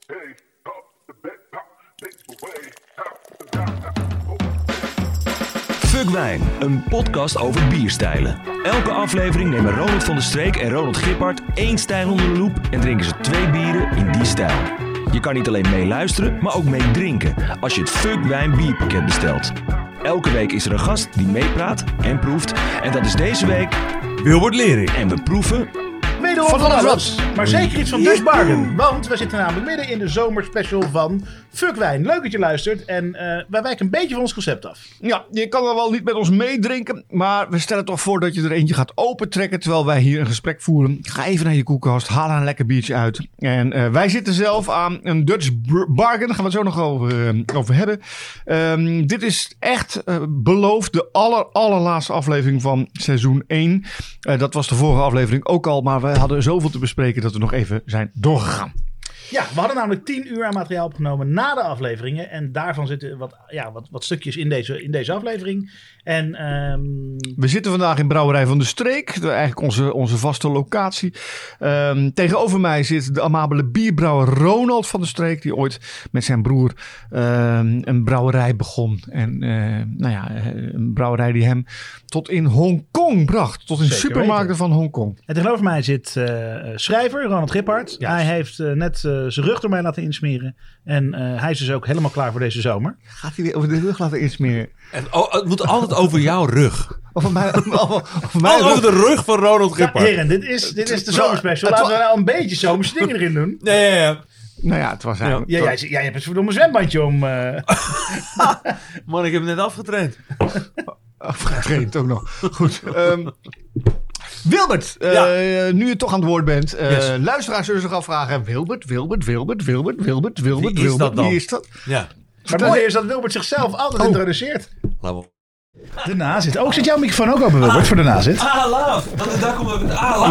Fuck Wijn, een podcast over bierstijlen. Elke aflevering nemen Ronald van der Streek en Ronald Gippard één stijl onder de loep en drinken ze 2 bieren in die stijl. Je kan niet alleen meeluisteren, maar ook meedrinken als je het Fuck Wijn bierpakket bestelt. Elke week is er een gast die meepraat en proeft. En dat is deze week Wilbert Lering. En we proeven wederom van alles. Maar zeker iets van Dutch Bargain. Want we zitten namelijk midden in de zomerspecial van Fuck Wijn. Leuk dat je luistert. En wij wijken een beetje van ons concept af. Ja, je kan er wel niet met ons meedrinken. Maar we stellen toch voor dat je er eentje gaat opentrekken terwijl wij hier een gesprek voeren. Ga even naar je koelkast. Haal een lekker biertje uit. En wij zitten zelf aan een Dutch Bargain. Daar gaan we het zo nog over hebben. Dit is echt beloofd de allerlaatste aflevering van seizoen 1. Dat was de vorige aflevering ook al. Maar we hadden zoveel te bespreken dat we nog even zijn doorgegaan. Ja, we hadden namelijk 10 uur aan materiaal opgenomen na de afleveringen. En daarvan zitten wat stukjes in deze aflevering. En, we zitten vandaag in Brouwerij van de Streek. Eigenlijk onze vaste locatie. Tegenover mij zit de amabele bierbrouwer Ronald van de Streek. Die ooit met zijn broer een brouwerij begon. En een brouwerij die hem tot in Hongkong bracht. Tot in supermarkten van Hongkong. En tegenover mij zit schrijver Ronald Gippard. Hij heeft net zijn rug door mij laten insmeren. En hij is dus ook helemaal klaar voor deze zomer. Gaat hij weer over de rug laten insmeren? Het moet altijd over jouw rug. Over mij over de rug van Ronald Gippard. Ja, heren, dit is de zomerspecial. Laten we nou een beetje zomerse dingen erin doen. Ja. Nou ja, het was eigenlijk... Jij hebt een verdomme zwembandje om... Man, ik heb hem net afgetraind. Afgetraind ook nog. Goed. Wilbert, nu je toch aan het woord bent. Luisteraars zullen zich afvragen. Wilbert. Wie is dat? Ja. Maar het mooie is dat Wilbert zichzelf altijd introduceert. De nazit. Oh, zit jouw microfoon ook open, Wilbert, voor de nazit? Alaaf. Daar komt ook het alaaf.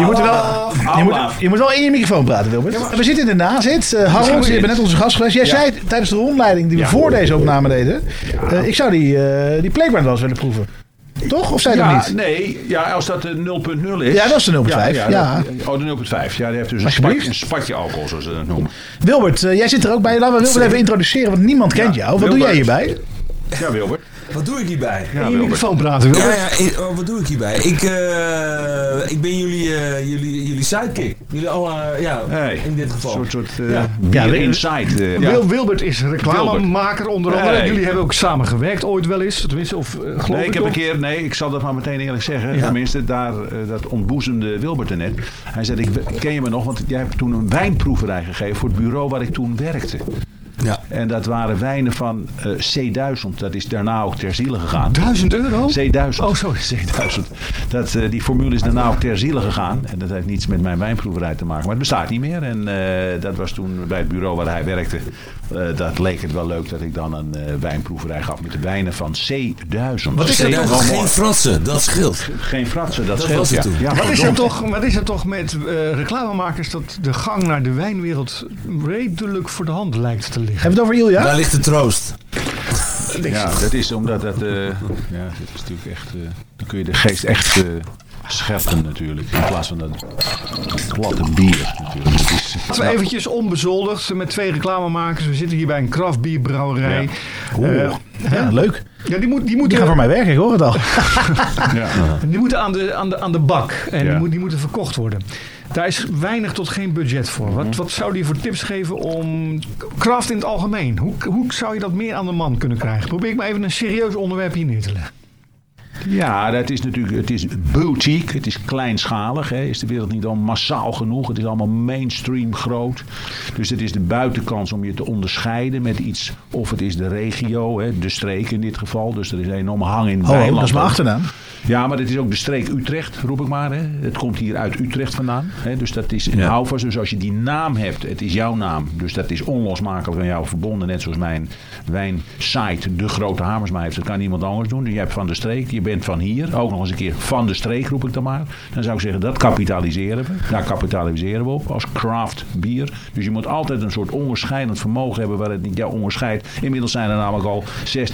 Je moet wel in je microfoon praten, Wilbert. Ja, we zitten in de nazit. Harold, je bent net onze gast geweest. Jij zei tijdens de rondleiding die we voor deze opname deden. Ik zou die Playground wel eens willen proeven. Toch? Of zei dat niet? Nee, als dat de 0.0 is. Ja, dat is de 0.5. Oh, de 0.5. Ja, die heeft dus een spatje alcohol, zoals ze dat noemen. Wilbert, jij zit er ook bij. Laten we Wilbert even introduceren, want niemand kent jou. Wat doe jij hierbij? Ja, Wilbert. Wat doe ik hierbij? In je microfoon praten, Wilbert. Wat doe ik hierbij? Ik ben jullie sidekick. Jullie in dit geval. Een soort bier inside. Wilbert is reclamemaker onder andere. Jullie hebben ook samen gewerkt ooit wel eens. Tenminste, ik zal dat maar meteen eerlijk zeggen. Ja. Tenminste, dat ontboezemde Wilbert er net. Hij zei, ken je me nog? Want jij hebt toen een wijnproeverij gegeven voor het bureau waar ik toen werkte. Ja. En dat waren wijnen van C1000. Dat is daarna ook ter ziele gegaan. €1000? C1000. Oh, sorry, C1000. Die formule is daarna ook ter ziele gegaan. En dat heeft niets met mijn wijnproeverij te maken. Maar het bestaat niet meer. En dat was toen bij het bureau waar hij werkte. Dat leek het wel leuk dat ik dan een wijnproeverij gaf met de wijnen van C1000. Wat is dat? Geen fratsen, dat scheelt. Geen fratsen, dat scheelt. Ja. Wat is er toch met reclamemakers dat de gang naar de wijnwereld redelijk voor de hand lijkt te liggen? Hebben we het over Ilja? Daar ligt de troost. Ja, dat is omdat dat... dit is natuurlijk echt... dan kun je de geest echt scheppen natuurlijk. In plaats van dat platte bier natuurlijk. Laten we eventjes onbezoldigd met 2 reclamemakers. We zitten hier bij een craftbierbrouwerij. Leuk. Ja, die gaan voor mij werken, ik hoor het al. Die moeten aan de bak. En die moeten verkocht worden. Daar is weinig tot geen budget voor. Wat zou je voor tips geven om craft in het algemeen? Hoe zou je dat meer aan de man kunnen krijgen? Probeer ik maar even een serieus onderwerp hier neer te leggen. Ja, het is boutique, het is kleinschalig. Is de wereld niet al massaal genoeg? Het is allemaal mainstream groot. Dus het is de buitenkans om je te onderscheiden met iets. Of het is de regio, de streek in dit geval. Dus er is een enorme hang in Wijnland. Dat is mijn achternaam. Ja, maar het is ook de streek Utrecht, roep ik maar. Het komt hier uit Utrecht vandaan. Dus dat is een houvast. Dus als je die naam hebt, het is jouw naam. Dus dat is onlosmakelijk aan jou verbonden. Net zoals mijn wijnsite, De Grote Hamersma heeft. Dat kan niemand anders doen. Dus je hebt van de streek, je bent van hier. Ook nog eens een keer van de streek, roep ik dan maar. Dan zou ik zeggen, dat kapitaliseren we. Daar kapitaliseren we op als craft bier. Dus je moet altijd een soort onderscheidend vermogen hebben waar het niet jou onderscheidt. Inmiddels zijn er namelijk al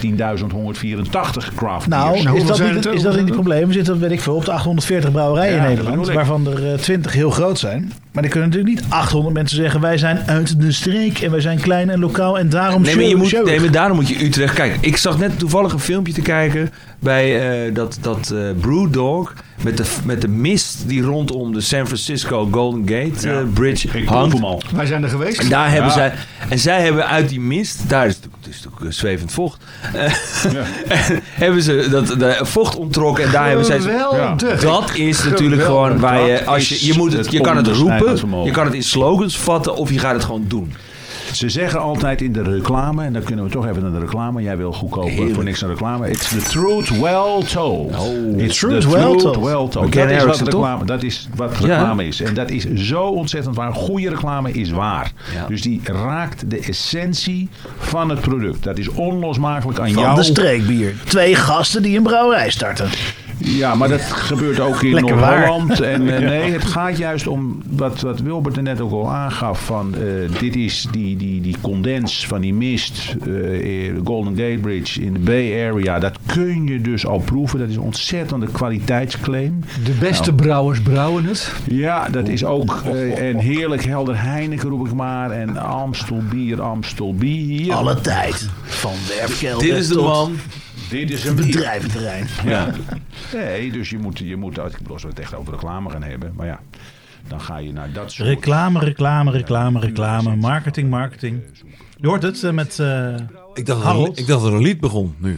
16.184 craft biers. Is dat niet het probleem? We zitten, weet ik veel, op de 840 brouwerijen in Nederland. Waarvan er 20 heel groot zijn. Maar dan kunnen natuurlijk niet 800 mensen zeggen... wij zijn uit de streek en wij zijn klein en lokaal... en daarom maar daarom moet je Utrecht... Kijk, ik zag net toevallig een filmpje te kijken... bij dat Brewdog... Met de mist die rondom de San Francisco Golden Gate Bridge hangt. Wij zijn er geweest. En daar hebben zij hebben uit die mist... Daar is het ook zwevend vocht. Hebben ze dat vocht onttrokken. En daar hebben zij... Dat is natuurlijk gewoon waar je kan het roepen. Je kan het in slogans vatten. Of je gaat het gewoon doen. Ze zeggen altijd in de reclame, en dan kunnen we toch even naar de reclame. Jij wil goedkoop voor niks naar reclame. It's the truth well told. It's the truth well told. Dat is wat reclame is. En dat is zo ontzettend waar. Goede reclame is waar. Ja. Dus die raakt de essentie van het product. Dat is onlosmakelijk aan jou. Van de streekbier. 2 gasten die een brouwerij starten. Ja, maar dat gebeurt ook in Noord-Holland. En nee, het gaat juist om wat Wilbert er net ook al aangaf. Van, dit is die condens van die mist. Golden Gate Bridge in de Bay Area. Dat kun je dus al proeven. Dat is een ontzettende kwaliteitsclaim. De beste brouwers brouwen het. Ja, dat is ook. En heerlijk helder Heineken roep ik maar. En Amstel bier. Alle tijd. Van Werfkelder. Dit is de man. Dit is een bedrijventerrein. Ja. Nee, dus je moet als we het echt over reclame gaan hebben. Maar ja, dan ga je naar dat soort... Reclame. Marketing. Je hoort het met ik dacht dat er een lied begon nu.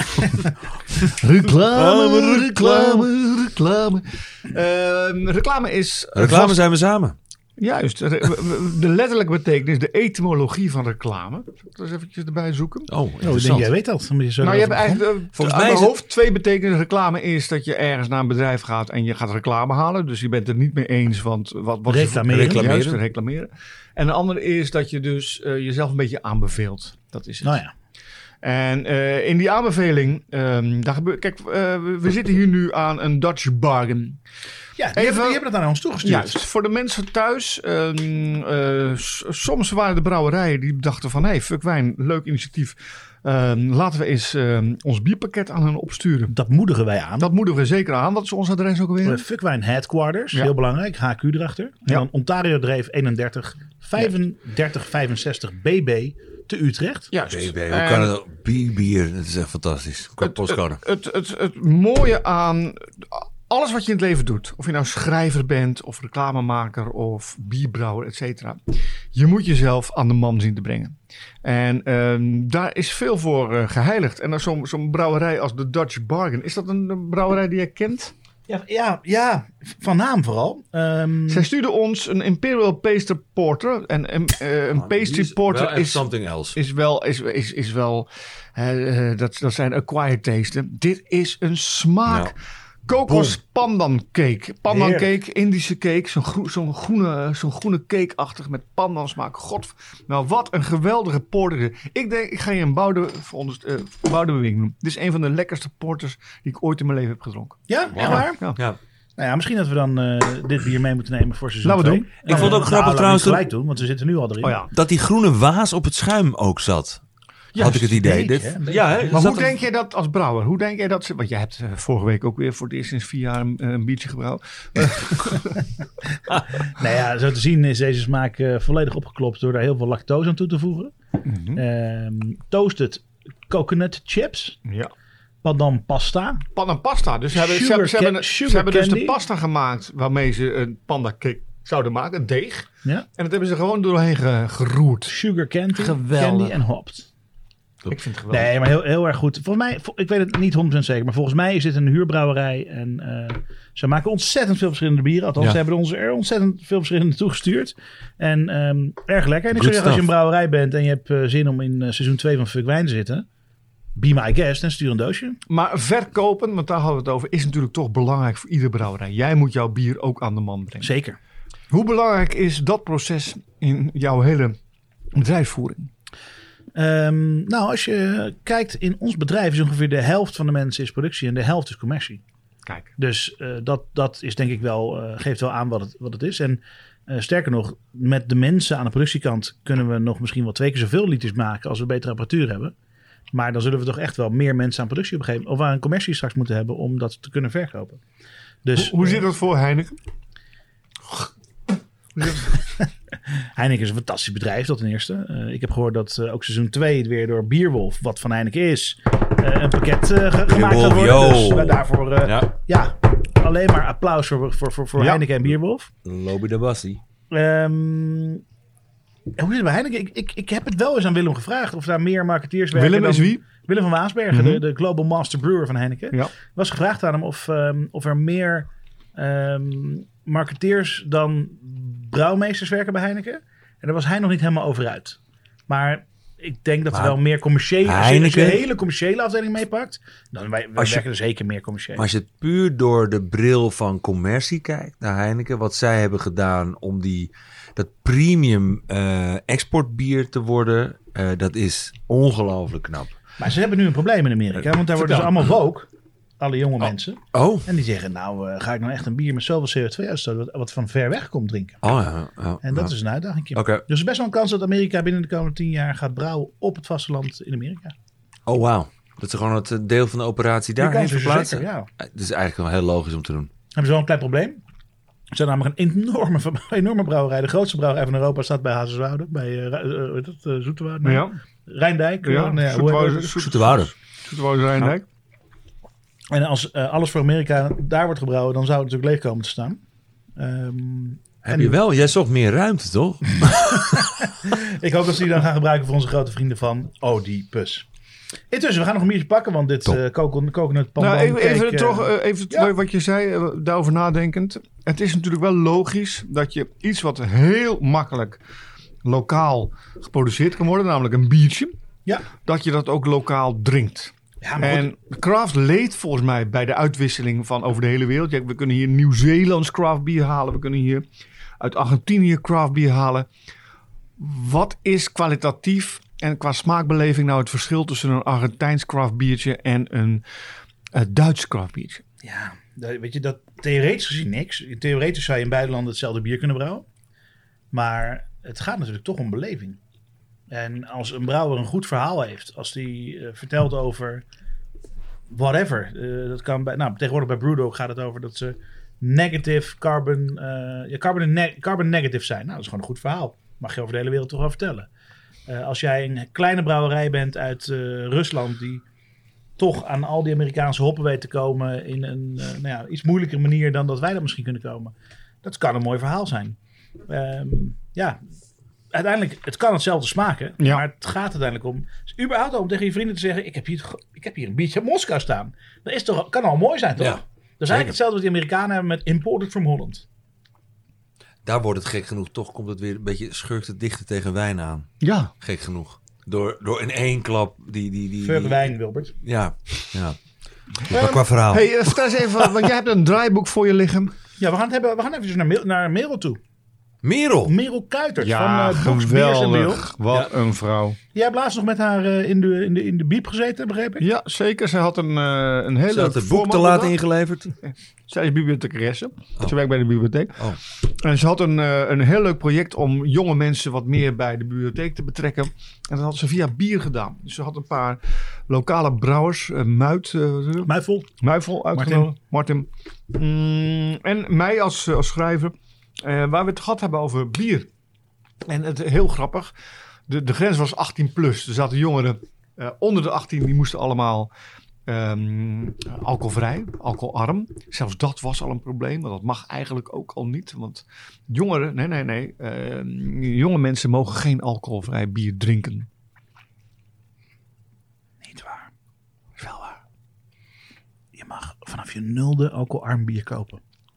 Reclame. Reclame is... Reclame zijn we samen. Juist. De letterlijke betekenis, de etymologie van reclame. Zal ik eens eventjes erbij zoeken. Ik denk jij weet dat. Je hebt eigenlijk volgens mij hoofd 2 betekenissen. Reclame is dat je ergens naar een bedrijf gaat en je gaat reclame halen. Dus je bent het niet mee eens, want wat reclameren. En de andere is dat je dus jezelf een beetje aanbeveelt. Dat is het. Nou ja. En in die aanbeveling, we zitten hier nu aan een Dutch bargain. Ja, die hebben dat naar ons toegestuurd. Juist, voor de mensen thuis. Soms waren de brouwerijen die dachten van... hey, Fuck Wijn, leuk initiatief. Laten we eens ons bierpakket aan hen opsturen. Dat moedigen wij aan. Dat moedigen we zeker aan. Wat is ons adres ook alweer? Fuck Wijn Headquarters, heel belangrijk. HQ erachter. En dan Ontario Dreef 31 3565 BB te Utrecht. Juist. BB, hoe kan het? Bier, dat is echt fantastisch. Het mooie aan... Alles wat je in het leven doet, of je nou schrijver bent, of reclamemaker, of bierbrouwer, et cetera. Je moet jezelf aan de man zien te brengen. En daar is veel voor geheiligd. En dan zo'n brouwerij als de Dutch Bargain, is dat een brouwerij die je kent? Ja, van naam vooral. Zij stuurde ons een Imperial Pastry Porter. En een Pastry Porter is wel dat zijn acquired tasten. Dit is een smaak... Ja. Kokos pandan cake. Pandan cake, Indische cake. Zo'n groene cake-achtig met pandan smaak. God, nou wat een geweldige porter. Ik ga je een Boudewijn doen. Dit is een van de lekkerste porters die ik ooit in mijn leven heb gedronken. Ja, echt waar? Ja. Nou ja, misschien dat we dan dit bier mee moeten nemen voor seizoen 2. Laten we doen. Ik vond het ook grappig trouwens. Gelijk doen, want we zitten nu al erin. Dat die groene waas op het schuim ook zat. Had ik het idee. Maar hoe denk jij dat als brouwer? Hoe denk jij dat want jij hebt vorige week ook weer voor het eerst sinds 4 jaar een biertje gebrouwen. Nou ja, zo te zien is deze smaak volledig opgeklopt door daar heel veel lactose aan toe te voegen. Toasted coconut chips. Ja. Pandan pasta. Dus ze hebben dus de pasta gemaakt waarmee ze een panda cake zouden maken. Een deeg. Ja. En dat hebben ze gewoon doorheen geroerd. Sugar candy en hopped. Ik vind het geweldig. Nee, maar heel erg goed. Volgens mij, ik weet het niet 100% zeker, maar volgens mij is dit een huurbrouwerij. En ze maken ontzettend veel verschillende bieren. Althans, ze hebben ons er ontzettend veel verschillende toegestuurd. En erg lekker. En ik zou zeggen, als je een brouwerij bent en je hebt zin om in seizoen 2 van Fuck Wijn te zitten, be my guest en stuur een doosje. Maar verkopen, want daar hadden we het over, is natuurlijk toch belangrijk voor iedere brouwerij. Jij moet jouw bier ook aan de man brengen. Zeker. Hoe belangrijk is dat proces in jouw hele bedrijfsvoering? Nou, als je kijkt in ons bedrijf is ongeveer de helft van de mensen is productie en de helft is commercie. Kijk. Dus dat is denk ik wel, geeft wel aan wat het is. En sterker nog, met de mensen aan de productiekant kunnen we nog misschien wel 2 keer zoveel liters maken als we betere apparatuur hebben. Maar dan zullen we toch echt wel meer mensen aan productie op een gegeven moment, of aan commercie straks moeten hebben om dat te kunnen verkopen. Dus, hoe zit dat voor Heineken? Heineken is een fantastisch bedrijf, dat ten eerste. Ik heb gehoord dat ook seizoen 2 weer door Bierwolf, wat van Heineken is, een pakket gemaakt gaat worden. Dus daarvoor alleen maar applaus voor Heineken en Bierwolf. Lobby de Bassie. Hoe is het bij Heineken? Ik heb het wel eens aan Willem gevraagd of daar meer marketeers werken. Willem is wie? Willem van Waasbergen, de Global Master Brewer van Heineken. Ja. Was gevraagd aan hem of er meer marketeers dan brouwmeesters werken bij Heineken. En daar was hij nog niet helemaal over uit. Maar ik denk dat er wel meer commerciële... Heineken, als je een hele commerciële afdeling meepakt, dan wij werken er zeker meer commercieel. Als je het puur door de bril van commercie kijkt naar Heineken, wat zij hebben gedaan om dat premium exportbier te worden, dat is ongelooflijk knap. Maar ze hebben nu een probleem in Amerika, want daar worden ze allemaal woke. Alle jonge mensen. Oh. En die zeggen, ga ik nou echt een bier met zoveel CO2-uitstoot wat van ver weg komt drinken. En dat is een uitdaging. Okay. Dus er is best wel een kans dat Amerika binnen de komende 10 jaar gaat brouwen op het vasteland in Amerika. Oh, wauw. Dat ze gewoon het deel van de operatie daarheen verplaatsen. Ja. Dat is eigenlijk wel heel logisch om te doen. Hebben ze wel een klein probleem. Ze zijn namelijk een enorme brouwerij. De grootste brouwerij van Europa staat bij Hazerswoude. Bij Zoeterwoude. Ja. Rijndijk. Zoeterwoude. Zoeterwoude Rijndijk. En als alles voor Amerika daar wordt gebrouwen, dan zou het natuurlijk leeg komen te staan. Heb je wel? Jij zocht meer ruimte, toch? Ik hoop dat ze die dan gaan gebruiken voor onze grote vrienden van Oedipus. Intussen, we gaan nog een biertje pakken, want dit coconut pandan even wat je zei, daarover nadenkend. Het is natuurlijk wel logisch dat je iets wat heel makkelijk lokaal geproduceerd kan worden, namelijk een biertje, dat je dat ook lokaal drinkt. Ja, en craft leed volgens mij bij de uitwisseling van over de hele wereld. Ja, we kunnen hier Nieuw-Zeelands craft bier halen. We kunnen hier uit Argentinië craft bier halen. Wat is kwalitatief en qua smaakbeleving nou het verschil tussen een Argentijns craft biertje en een Duits craft biertje? Ja, weet je, dat theoretisch gezien niks. Theoretisch zou je in beide landen hetzelfde bier kunnen brouwen. Maar het gaat natuurlijk toch om beleving. En als een brouwer een goed verhaal heeft, als die vertelt over whatever, dat kan tegenwoordig bij Brewdog gaat het over dat ze negative carbon negative zijn. Nou, dat is gewoon een goed verhaal. Mag je over de hele wereld toch wel vertellen. Als jij een kleine brouwerij bent uit Rusland die toch aan al die Amerikaanse hoppen weet te komen in een iets moeilijker manier dan dat wij dat misschien kunnen komen. Dat kan een mooi verhaal zijn. Uiteindelijk, het kan hetzelfde smaken, maar het gaat uiteindelijk om, überhaupt om tegen je vrienden te zeggen, ik heb hier een biertje uit Moskou staan. Dat kan al mooi zijn, toch? Ja, dat is eigenlijk hetzelfde wat die Amerikanen hebben met Imported from Holland. Daar wordt het gek genoeg, toch komt het weer een beetje schurkt het dichter tegen wijn aan. Ja. Gek genoeg. Door in één klap die wijn, Wilbert. Ja. Maar qua verhaal. Hey, vertel eens even, want jij hebt een draaiboek voor je liggen. Ja, we gaan even naar Merel toe. Merel Kuijters van geweldig. Wat een vrouw. Jij hebt laatst nog met haar in de biep gezeten, begreep ik? Ja, zeker. Ze had een hele... Ze had het boek te laat ingeleverd. Zij is bibliothecaresse. Ze werkt bij de bibliotheek. En ze had een heel leuk project om jonge mensen wat meer bij de bibliotheek te betrekken. En dat had ze via bier gedaan. Dus ze had een paar lokale brouwers, Muifel uitgenodigd. Martin. En mij als schrijver. Waar we het gehad hebben over bier. En het heel grappig. De grens was 18 plus. Er zaten jongeren onder de 18. Die moesten allemaal alcoholvrij, alcoholarm. Zelfs dat was al een probleem. Maar dat mag eigenlijk ook al niet. Want jongeren, nee. Jonge mensen mogen geen alcoholvrij bier drinken. Niet waar. Is wel waar. Je mag vanaf je 0e alcoholarm bier kopen.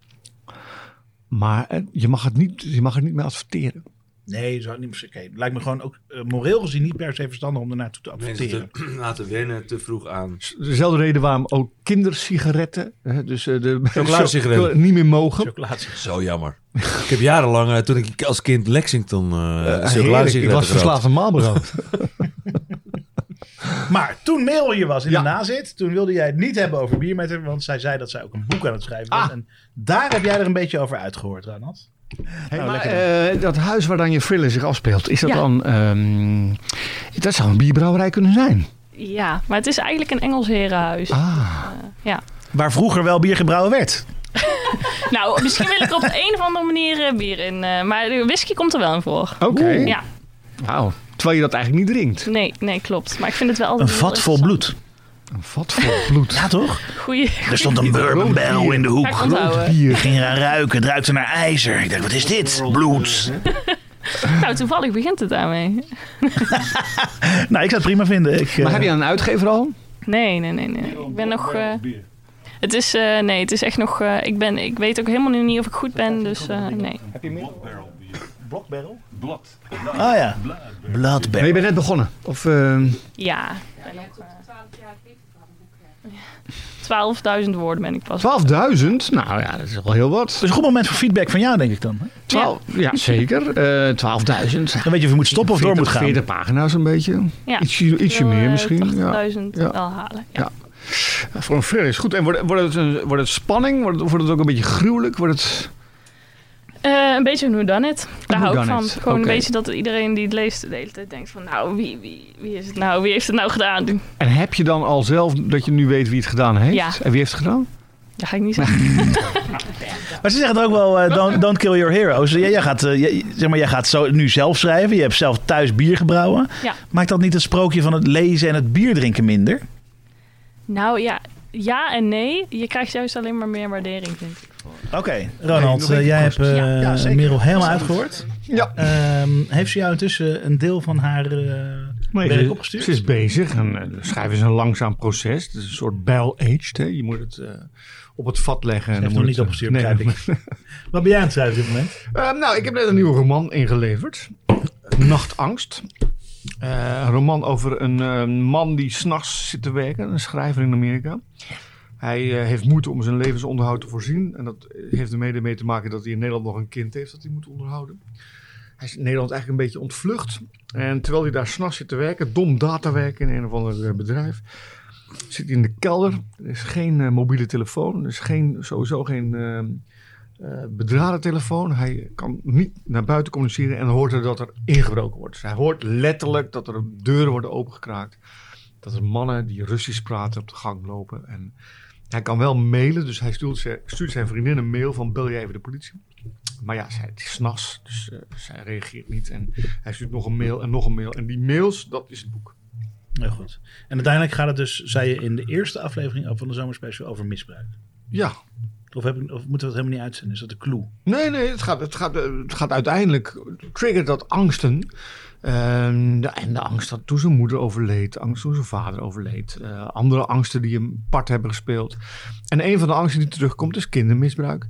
Maar je mag het niet meer adverteren. Nee, zo niet. Okay. Lijkt me gewoon ook moreel gezien niet per se verstandig om ernaartoe te adverteren. Laten wennen te vroeg aan. Dezelfde reden waarom ook kindersigaretten, dus de chocoladesigaretten niet meer mogen. Zo jammer. Ik heb jarenlang, toen ik als kind Lexington chocoladesigaretten ik was verslaafd aan Marlboro. Maar toen Merel hier was in de nazit, toen wilde jij het niet hebben over bier met haar, want zij zei dat zij ook een boek aan het schrijven was. En daar heb jij er een beetje over uitgehoord, Ronald. Dat huis waar dan je thriller zich afspeelt, is dat dan... dat zou een bierbrouwerij kunnen zijn. Ja, maar het is eigenlijk een Engels herenhuis. Waar vroeger wel bier gebrouwen werd. Nou, misschien wil ik op een of andere manier bier in. Maar de whisky komt er wel in voor. Oké. Ja. Wauw. Terwijl je dat eigenlijk niet drinkt. Nee, klopt. Maar ik vind het wel altijd Een vat vol bloed. Een vat vol bloed. Ja, toch? Goeie. Er stond een bourbon barrel in de hoek. Ga ik onthouden. Bier. Ging eraan ruiken. Het ruikte naar ijzer. Ik dacht, wat is dit? Bloed. Nou, toevallig begint het daarmee. Nou, ik zou het prima vinden. Maar heb je een uitgever al? Nee. Ik ben nog... Het is echt nog... Ik weet ook helemaal niet of ik goed ben, dus nee. Heb je meer? Block barrel? Blad. Ah ja. Blood Maar barrel. je bent net begonnen? Of, Ja. 12.000 woorden ben ik pas. 12.000? Nou ja, dat is wel heel wat. Dat is een goed moment voor feedback van jou, denk ik dan. Ja, zeker. 12.000. Dan weet je of je moet stoppen of door moet gaan. 40 pagina's een beetje. Ja. Ietsje meer misschien. 80.000 Ja. wel halen. Ja. Voor een thriller is goed. En wordt het spanning? Wordt het ook een beetje gruwelijk? Wordt het... Een beetje hoe dan het. Daar hou ik van. Gewoon Oké. een beetje dat iedereen die het leest de hele tijd denkt van... Nou, wie is het nou? Wie heeft het nou gedaan? En heb je dan al zelf dat je nu weet wie het gedaan heeft? Ja. En wie heeft het gedaan? Dat ga ik niet zeggen. Maar ze zeggen er ook wel, don't kill your heroes. Jij gaat zo nu zelf schrijven. Je hebt zelf thuis bier gebrouwen. Ja. Maakt dat niet het sprookje van het lezen en het bier drinken minder? Nou ja en nee. Je krijgt juist alleen maar meer waardering, vind ik. Oké, Ronald, Nee, jij hebt zeker. Merel helemaal uitgehoord. Ja. Heeft ze jou intussen een deel van haar werk opgestuurd? Ze is bezig. En schrijven is een langzaam proces. Het is een soort barrel-aged. Hè. Je moet het op het vat leggen. Ze en heeft dan nog moet niet het, opgestuurd, begrijp ik. Wat ben jij aan het schrijven op dit moment? Nou, ik heb net een nieuwe roman ingeleverd. Nachtangst. Een roman over een man die 's nachts zit te werken. Een schrijver in Amerika. Hij heeft moeite om zijn levensonderhoud te voorzien. En dat heeft er mede mee te maken dat hij in Nederland nog een kind heeft dat hij moet onderhouden. Hij is in Nederland eigenlijk een beetje ontvlucht. En terwijl hij daar 's nachts zit te werken, dom datawerken in een of ander bedrijf, zit hij in de kelder. Er is geen mobiele telefoon. Er is sowieso geen bedraden telefoon. Hij kan niet naar buiten communiceren en hoort er dat er ingebroken wordt. Dus hij hoort letterlijk dat er deuren worden opengekraakt. Dat er mannen die Russisch praten op de gang lopen. En hij kan wel mailen, dus hij stuurt zijn vriendin een mail van bel jij even de politie. Maar ja, het is 's nachts, dus zij reageert niet. En hij stuurt nog een mail en nog een mail. En die mails, dat is het boek. Heel goed. En uiteindelijk gaat het dus, zei je in de eerste aflevering van de zomerspecial, over misbruik. Ja. Of moeten we het helemaal niet uitzenden? Is dat de clue? Nee, het gaat uiteindelijk, triggert dat angsten. En de angst dat toen zijn moeder overleed, de angst toen zijn vader overleed. Andere angsten die een part hebben gespeeld. En een van de angsten die terugkomt is kindermisbruik.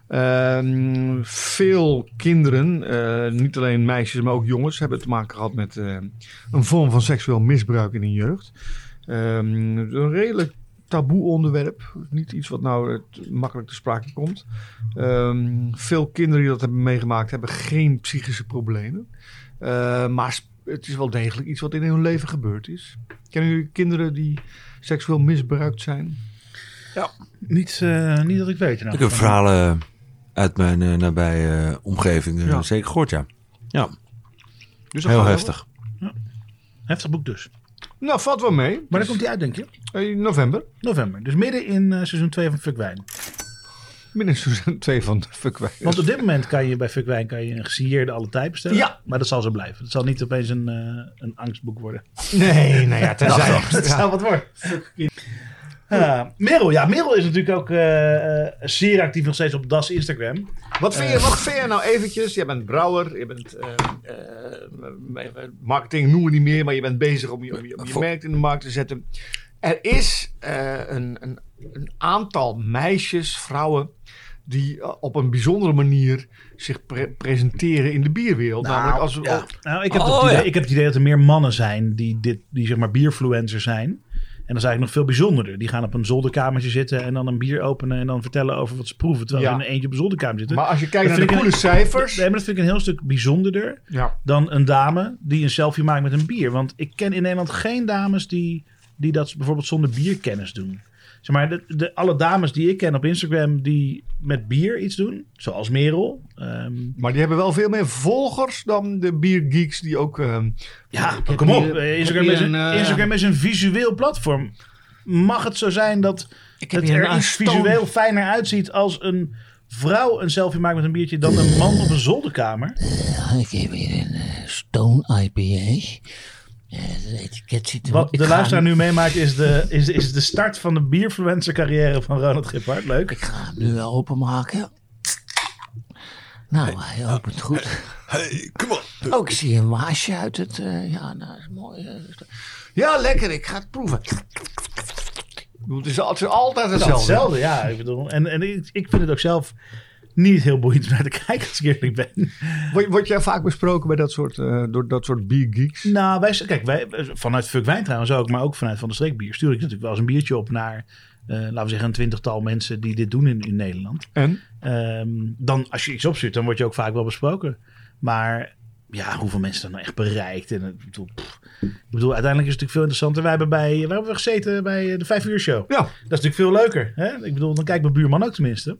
Veel kinderen, niet alleen meisjes, maar ook jongens, hebben te maken gehad met een vorm van seksueel misbruik in hun jeugd. Een redelijk taboe onderwerp. Niet iets wat nou makkelijk te sprake komt. Veel kinderen die dat hebben meegemaakt hebben geen psychische problemen. Maar het is wel degelijk iets wat in hun leven gebeurd is. Kennen jullie kinderen die seksueel misbruikt zijn? Ja. Niet dat ik weet. Nou. Ik heb verhalen uit mijn nabije omgeving zeker gehoord, ja. Ja, Dus heel heftig. Heftig boek dus. Nou, valt wel mee. Maar dan komt hij uit, denk je? November. November. Dus midden in seizoen 2 van Fuck Wijn. Midden in seizoen 2 van Fuck Wijn. Want op dit moment kan je bij Fuck Wijn een gesigneerde alle tijd bestellen. Ja. Maar dat zal zo blijven. Het zal niet opeens een angstboek worden. Nee, nou ja, tenzij. Dat zou wat worden. Merel is natuurlijk ook zeer actief nog steeds op Das Instagram. Wat vind je nou eventjes? Je bent brouwer, je bent marketing noemen we niet meer, maar je bent bezig om je merk in de markt te zetten. Er is een aantal meisjes, vrouwen, die op een bijzondere manier zich presenteren in de bierwereld. Ik heb het idee dat er meer mannen zijn die zeg maar bierfluencers zijn. En dat is eigenlijk nog veel bijzonderder. Die gaan op een zolderkamertje zitten en dan een bier openen en dan vertellen over wat ze proeven. Terwijl ze in een eentje op een zolderkamer zitten. Maar als je kijkt naar de coole cijfers. Nee, maar dat vind ik een heel stuk bijzonderder dan een dame die een selfie maakt met een bier. Want ik ken in Nederland geen dames die dat bijvoorbeeld zonder bierkennis doen. Zeg maar, alle dames die ik ken op Instagram die met bier iets doen, zoals Merel. Maar die hebben wel veel meer volgers dan de biergeeks die ook... kom op. Instagram is een visueel platform. Mag het zo zijn dat het er iets visueel fijner uitziet als een vrouw een selfie maakt met een biertje dan een man op een zolderkamer. Ik heb hier een Stone IPA. Het etiket ziet er Wat de luisteraar nu meemaakt is de start van de bierfluencer carrière van Ronald Gippard. Leuk. Ik ga hem nu wel openmaken. Nou, hij opent goed. Hey, kom op. Ook ik zie een waasje uit het... is mooi. Ja, lekker. Ik ga het proeven. Het is altijd hetzelfde. Ja. Ik bedoel, en ik vind het ook zelf niet heel boeiend naar te kijken, als ik eerlijk ben. Word jij vaak besproken bij door dat soort biergeeks? Nou, wij vanuit Fuck Wijn trouwens ook, maar ook vanuit Van de Streek Bier stuur ik natuurlijk wel eens een biertje op naar, laten we zeggen, een 20-tal mensen die dit doen in Nederland. En? Dan, als je iets opstuurt, dan word je ook vaak wel besproken. Maar ja, hoeveel mensen dat nou echt bereikt? En ik bedoel, uiteindelijk is het natuurlijk veel interessanter. Waar hebben we gezeten? Bij de 5 uur show. Ja. Dat is natuurlijk veel leuker. Hè? Ik bedoel, dan kijkt mijn buurman ook tenminste.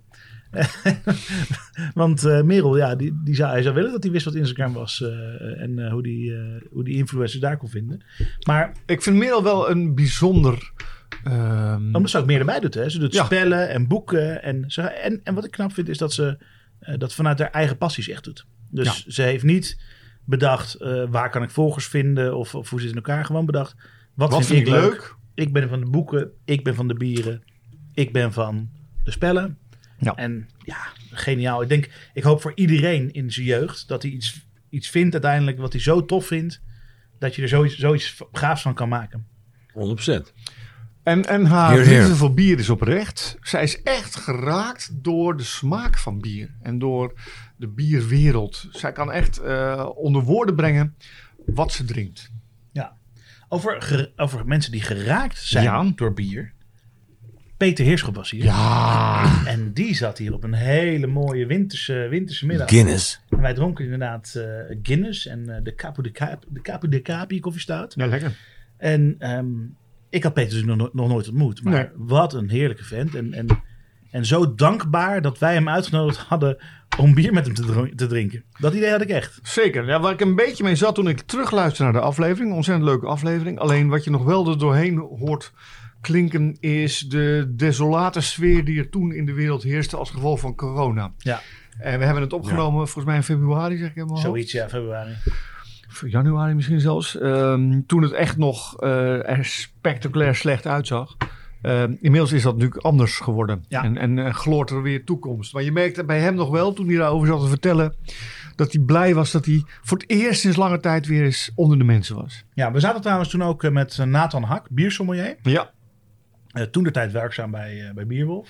Want Merel, ja, hij zou willen dat hij wist wat Instagram was. En hoe die influencers daar kon vinden. Maar ik vind Merel wel een bijzonder... Omdat ze ook meer erbij doet. Hè? Ze doet spellen en boeken. En wat ik knap vind is dat ze dat vanuit haar eigen passies echt doet. Dus ze heeft niet bedacht waar kan ik volgers vinden of hoe zit het in elkaar. Gewoon bedacht, wat vind ik leuk? Ik ben van de boeken, ik ben van de bieren, ik ben van de spellen. Ja. En ja, geniaal. Ik hoop voor iedereen in zijn jeugd dat hij iets vindt uiteindelijk wat hij zo tof vindt dat je er zoiets gaafs van kan maken. 100%. En haar liefde voor bier is oprecht. Zij is echt geraakt door de smaak van bier en door de bierwereld. Zij kan echt onder woorden brengen wat ze drinkt. Ja. Over mensen die geraakt zijn door bier. Peter Heerschop was hier. Ja. En die zat hier op een hele mooie winterse middag. Guinness. En wij dronken inderdaad Guinness en de Capo de Capi koffiestout. Ja, lekker. En ik had Peter dus nog nooit ontmoet. Maar wat een heerlijke vent. En zo dankbaar dat wij hem uitgenodigd hadden om bier met hem te drinken. Dat idee had ik echt. Zeker. Ja, waar ik een beetje mee zat toen ik terugluisterde naar de aflevering. Een ontzettend leuke aflevering. Alleen wat je nog wel er doorheen hoort klinken is de desolate sfeer die er toen in de wereld heerste als gevolg van corona. Ja. En we hebben het opgenomen volgens mij in februari, zeg ik helemaal. Zoiets, ja, februari. Januari misschien zelfs. Toen het echt nog er spectaculair slecht uitzag. Inmiddels is dat natuurlijk anders geworden. Ja. En gloort er weer toekomst. Maar je merkte bij hem nog wel, toen hij daarover zat te vertellen, dat hij blij was dat hij voor het eerst sinds lange tijd weer eens onder de mensen was. Ja, we zaten trouwens toen ook met Nathan Hak, biersommelier. Ja. Toen de tijd werkzaam bij Bierwolf.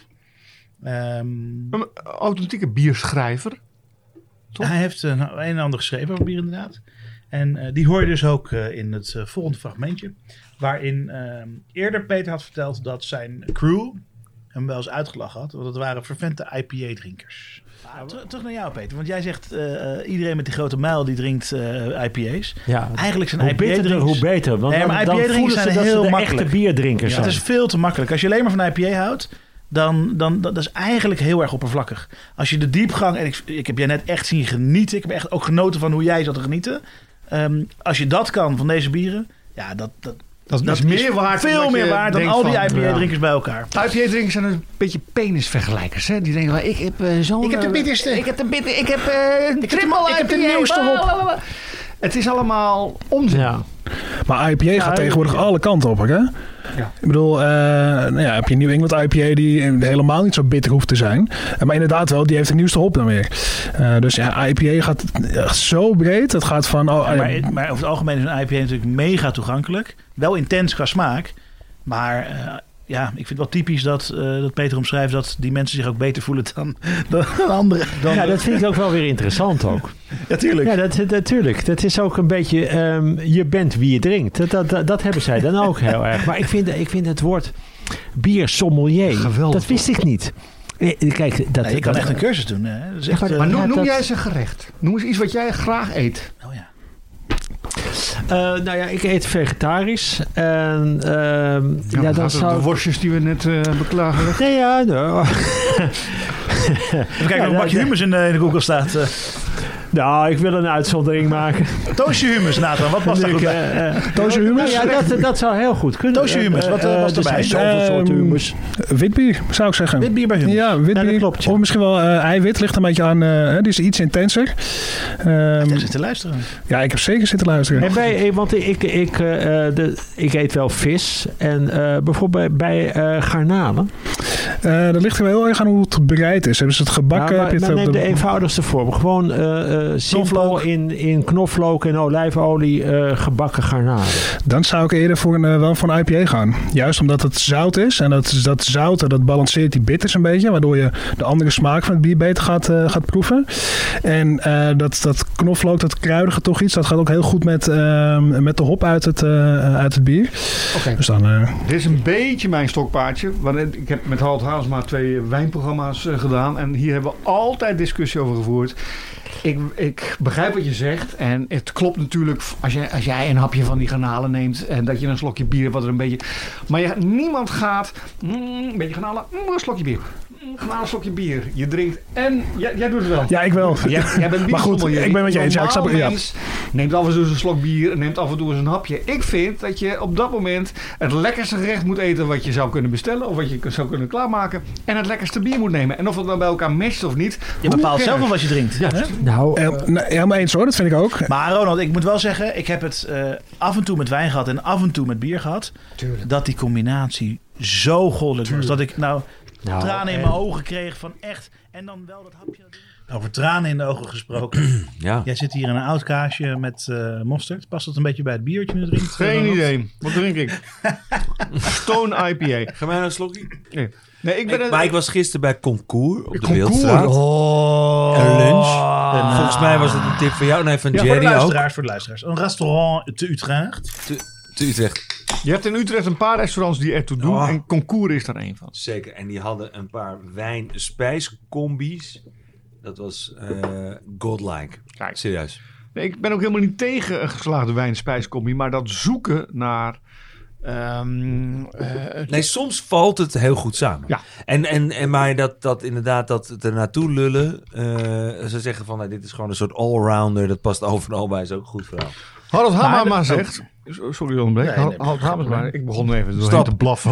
Een authentieke bierschrijver. Toch? Hij heeft een en ander geschreven over bier inderdaad. En die hoor je dus ook in het volgende fragmentje. Waarin eerder Peter had verteld dat zijn crew hem wel eens uitgelachen had. Want het waren fervente IPA-drinkers. Terug naar jou, Peter. Want jij zegt iedereen met die grote muil die drinkt IPA's. Ja, eigenlijk zijn IPA-drinkers... Hoe beter. Want maar IPA-drinkers zijn heel makkelijk. Echte bierdrinkers. Ja. Het is veel te makkelijk. Als je alleen maar van IPA houdt, dan dat is eigenlijk heel erg oppervlakkig. Als je de diepgang... En ik heb jij net echt zien genieten. Ik heb echt ook genoten van hoe jij zat te genieten. Als je dat kan van deze bieren... Ja, dat is meer waard. Veel meer waard dan al die IPA-drinkers bij elkaar. IPA-drinkers zijn een beetje penisvergelijkers. Hè? Die denken, ik heb zo'n... Ik heb de bitterste. Ik heb triple IPA. Ik heb de nieuwste hop. Het is allemaal onzin. Ja. Maar IPA gaat tegenwoordig alle kanten op, hè? Ja. Ik bedoel, heb je New England IPA die helemaal niet zo bitter hoeft te zijn. Maar inderdaad wel, die heeft de nieuwste hop dan weer. Dus ja, IPA gaat echt zo breed. Het gaat van... Maar over het algemeen is een IPA natuurlijk mega toegankelijk. Wel intens qua smaak. Maar ik vind het wel typisch dat Peter omschrijft dat die mensen zich ook beter voelen dan anderen. Dat vind ik ook wel weer interessant ook. Ja, tuurlijk. Ja, natuurlijk. Dat is ook een beetje... je bent wie je drinkt. Dat hebben zij dan ook heel erg. Maar ik vind het woord biersommelier... Geweldig. Dat wist ik niet. Kijk, je kan echt een cursus doen. Hè? Dat is echt, maar noem jij eens een gerecht. Noem eens iets wat jij graag eet. Oh ja. Ik eet vegetarisch. En, dan zou de worstjes die we net beklagen. Nee, Even kijken of een bakje hummus in de koelkast staat. Nou, ik wil een uitzondering maken. Toosje hummus, Nathan. Wat was dat? Toosje hummus? Ja, dat zou heel goed kunnen. Toosje hummus, wat was erbij? Er zijn zoveel soorten hummus. Witbier, zou ik zeggen. Witbier bij hummus? Ja, witbier. Ja, dat klopt, ja. Of misschien wel eiwit. Ligt een beetje aan... die is iets intenser. Jij zit te luisteren. Ja, ik heb zeker zitten luisteren. En want ik eet wel vis. En bijvoorbeeld bij garnalen. Dat ligt er wel heel erg aan hoe het bereid is. Hebben ze het gebakken? Maar neem de eenvoudigste vorm. Gewoon simpel in knoflook en olijfolie gebakken garnalen. Dan zou ik eerder wel voor een IPA gaan. Juist omdat het zout is. En dat zout dat balanceert die bitters een beetje. Waardoor je de andere smaak van het bier beter gaat proeven. En dat knoflook, dat kruidige toch iets. Dat gaat ook heel goed met de hop uit het bier. Okay. Dus dan, dit is een beetje mijn stokpaardje. Want ik heb met Harold Halsema 2 wijnprogramma's gedaan. En hier hebben we altijd discussie over gevoerd. Ik begrijp wat je zegt. En het klopt natuurlijk als jij een hapje van die garnalen neemt. En dat je een slokje bier wat er een beetje... Maar niemand gaat... een beetje garnalen, een slokje bier. Een slokje bier. Je drinkt en... Jij doet het wel. Ja, ik wel. Jij bent maar goed, ik ben met je eens. Ja, ik snap, mens neemt af en toe eens een slok bier en neemt af en toe eens een hapje. Ik vind dat je op dat moment het lekkerste gerecht moet eten wat je zou kunnen bestellen. Of wat je zou kunnen klaarmaken. En het lekkerste bier moet nemen. En of het dan bij elkaar matcht of niet. Je bepaalt zelf wel wat je drinkt. Ja. Helemaal eens hoor. Dat vind ik ook. Maar Ronald, ik moet wel zeggen. Ik heb het af en toe met wijn gehad en af en toe met bier gehad. Tuurlijk. Dat die combinatie zo goddelijk was. Dat ik tranen in mijn ogen kreeg van echt. En dan wel dat hapje. Over tranen in de ogen gesproken. Ja. Jij zit hier in een oud kaasje met mosterd. Past dat een beetje bij het bier wat je nu drinkt? Geen idee. Wat drink ik? Stone IPA. Ga mij nou een slokje? Nee, ik was gisteren bij Concours op de Beeldstraat. Een lunch. En volgens mij was het een tip van jou. Nee, van Jerry ook. Voor de luisteraars. Een restaurant te Utrecht. Te Utrecht. Je hebt in Utrecht een paar restaurants die ertoe doen. En Concours is daar één van. Zeker. En die hadden een paar wijn-spijscombi's. Dat was godlike. Kijk. Serieus. Nee, ik ben ook helemaal niet tegen een geslaagde wijn-spijscombi. Maar dat zoeken naar... nee, soms valt het heel goed samen. Ja. Maar dat inderdaad dat er naartoe lullen. Ze zeggen van dit is gewoon een soort allrounder. Dat past overal bij. Is ook een goed verhaal. Harold Halsema zegt... Sorry, onderbreek. Harold Halsema. Ik begon even doorheen te blaffen.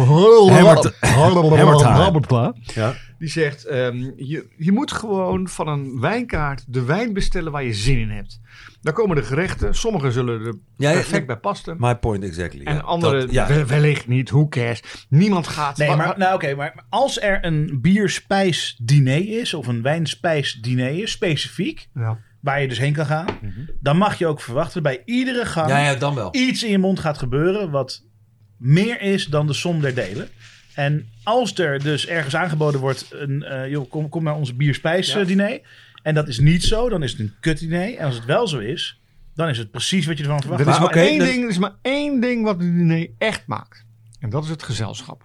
Ja. Die zegt... je moet gewoon van een wijnkaart de wijn bestellen waar je zin in hebt. Daar komen de gerechten. Sommige zullen er perfect bij passen. My point exactly. En andere wellicht niet. Who cares? Niemand gaat... Nee, maar als er een bierspijsdiner is... of een wijnspijsdiner is, specifiek... Ja. Waar je dus heen kan gaan. Mm-hmm. Dan mag je ook verwachten bij iedere gang... dan wel. Iets in je mond gaat gebeuren... wat meer is dan de som der delen. En als er dus ergens aangeboden wordt... kom naar onze bierspijsdiner... En dat is niet zo, dan is het een kutdiner. En als het wel zo is, dan is het precies wat je ervan verwacht. Er is maar één ding wat het diner echt maakt. En dat is het gezelschap.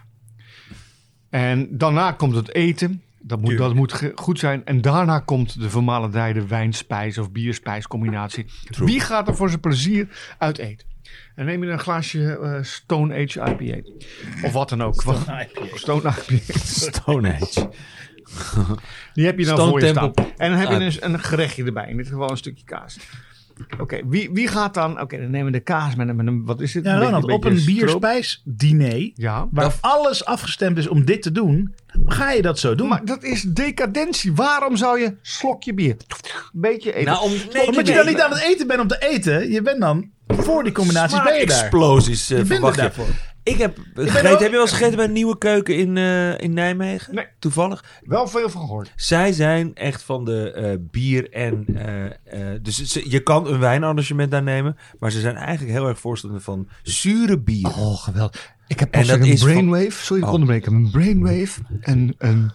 En daarna komt het eten. Dat moet goed zijn. En daarna komt de vermalendijde wijn-spijs of bier-spijs-combinatie. True. Wie gaat er voor zijn plezier uit eten? En neem je een glaasje Stone Age IPA. Of wat dan ook. Stone IPA. Stone Age. Die heb je dan voor je staan. En dan heb je dus een gerechtje erbij. In dit geval een stukje kaas. Oké, wie gaat dan... Oké, dan nemen we de kaas met een... Wat is dit? Ja, Ronald, op een bierspijsdiner... waar alles afgestemd is om dit te doen... ga je dat zo doen. Maar dat is decadentie. Waarom zou je slokje bier... beetje eten? Omdat je dan niet aan het eten bent om te eten. Je bent dan... voor die combinatie ben je daar. Explosies verwacht je. Daarvoor. Ik heb je wel eens gegeten bij een Nieuwe Keuken in Nijmegen? Nee. Toevallig? Wel veel van gehoord. Zij zijn echt van de bier en... dus je kan een wijnarrangement daar nemen. Maar ze zijn eigenlijk heel erg voorstander van zure bier. Oh, geweldig. Ik heb pas een brainwave. Sorry, ik onderbreken. Een brainwave en een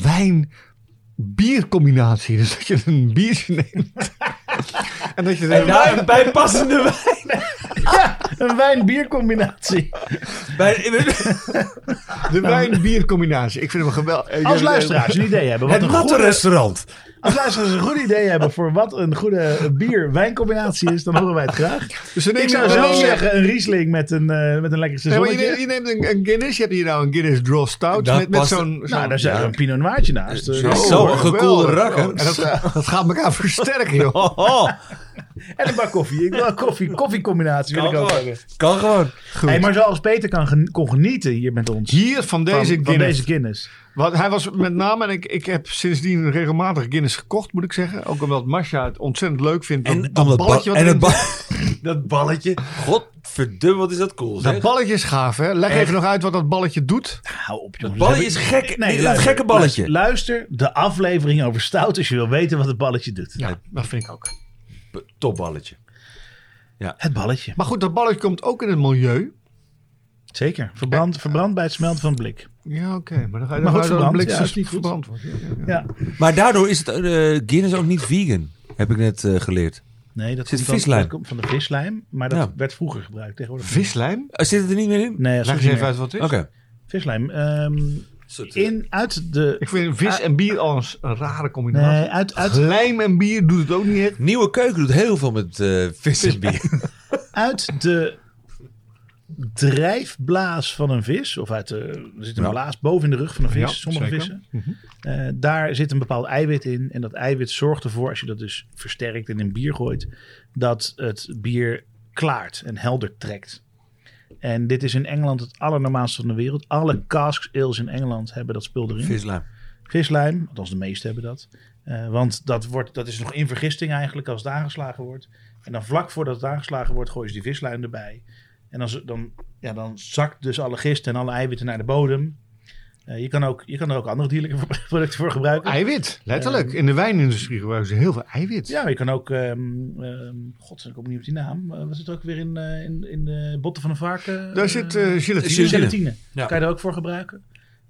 wijn-biercombinatie. Dus dat je een biertje neemt. En dat je daar een bijpassende wijn... Ja, een wijn-biercombinatie. De wijn-biercombinatie. Ik vind hem geweldig. Als luisteraars een idee hebben. Het natte restaurant. Als luisteraars een goed idee hebben voor wat een goede bier-wijncombinatie is, dan horen wij het graag. Dus ik zou zelf zeggen een Riesling met een lekker seizoentje. Je neemt een Guinness. Je hebt hier nou een Guinness Draw Stout. Met zo'n... daar zit een Pinot Noirtje naast. Zo'n gekoelde rakker. Dat gaat elkaar versterken, joh. En een bak koffie. Ik wil een koffiecombinatie. Wil ik ook hebben. Kan gewoon. Hey, maar zoals Peter kon genieten hier met ons. Hier van deze Guinness. Want hij was met name, en ik heb sindsdien regelmatig Guinness gekocht, moet ik zeggen. Ook omdat Masha het ontzettend leuk vindt. Dat balletje. Dat balletje. Godverdomme, wat is dat cool. Dat balletje is gaaf, hè? Leg even nog uit wat dat balletje doet. Hou op, jongens. Het balletje is gek. Nee, dat gekke balletje. Luister de aflevering over stout als je wil weten wat het balletje doet. Ja, dat vind ik ook. Topballetje. Ja. Het balletje. Maar goed, dat balletje komt ook in het milieu. Zeker. Verbrand bij het smelten van het blik. Ja, oké. Maar dan ga je verbrand. blik Ja, is niet verbrand wordt. Ja. Maar daardoor is het Guinness ook niet vegan. Heb ik net geleerd. Nee, dat komt van de vislijm. Maar dat werd vroeger gebruikt. Tegenwoordig. Vislijm? Zit het er niet meer in? Nee, leg eens even uit wat het is. Oké. Vislijm. Ik vind vis en bier al een rare combinatie. Nee, lijm en bier doet het ook niet echt. Nieuwe Keuken doet heel veel met vis en bier. Uit de drijfblaas van een vis, of er zit een blaas boven in de rug van een vis, sommige vissen. Daar zit een bepaald eiwit in. En dat eiwit zorgt ervoor, als je dat dus versterkt en in bier gooit, dat het bier klaart en helder trekt. En dit is in Engeland het allernormaalste van de wereld. Alle casks ales in Engeland hebben dat spul erin. Vislijm, althans de meeste hebben dat. Want dat is nog in vergisting eigenlijk als het aangeslagen wordt. En dan vlak voordat het aangeslagen wordt, gooien ze die vislijm erbij. En dan zakt dus alle gist en alle eiwitten naar de bodem. Je kan er ook andere dierlijke producten voor gebruiken. Eiwit, letterlijk. In de wijnindustrie gebruiken ze heel veel eiwit. Ja, maar je kan ook... ik kom niet op die naam. Wat zit er ook weer in de botten van een varken? Daar zit gelatine. Ja. Kan je er ook voor gebruiken.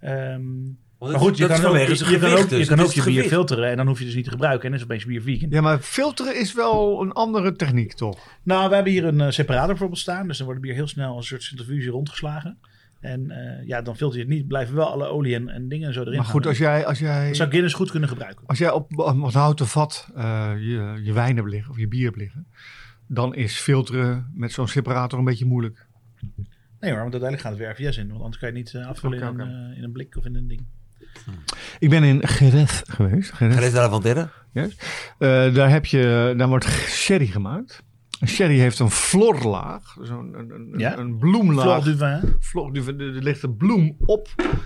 Maar goed, je kan ook je bier filteren en dan hoef je dus niet te gebruiken. En dan is opeens bier vegan. Ja, maar filteren is wel een andere techniek, toch? Nou, we hebben hier een separator bijvoorbeeld staan. Dus dan wordt het bier heel snel als een soort centrifuge rondgeslagen. En dan filter je het niet. Blijven wel alle olie en dingen en zo erin. Maar goed, als jij... Dat zou Guinness goed kunnen gebruiken. Als jij op een houten vat je wijn hebt liggen of je bier hebt liggen, dan is filteren met zo'n separator een beetje moeilijk. Nee hoor, want uiteindelijk gaat het weer RVS in. Want anders kan je het niet afvullen in een blik of in een ding. Ik ben in Jerez geweest. Jerez de la Frontera? Yes. Daar wordt sherry gemaakt. Sherry heeft een florlaag, een bloemlaag. Flor du vin. Er ligt een bloem op.